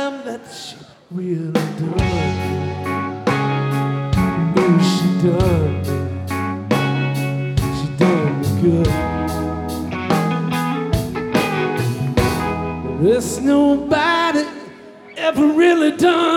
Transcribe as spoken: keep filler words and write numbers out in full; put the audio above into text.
time that she really done me. Oh, she done me. She done me good. There's nobody ever really done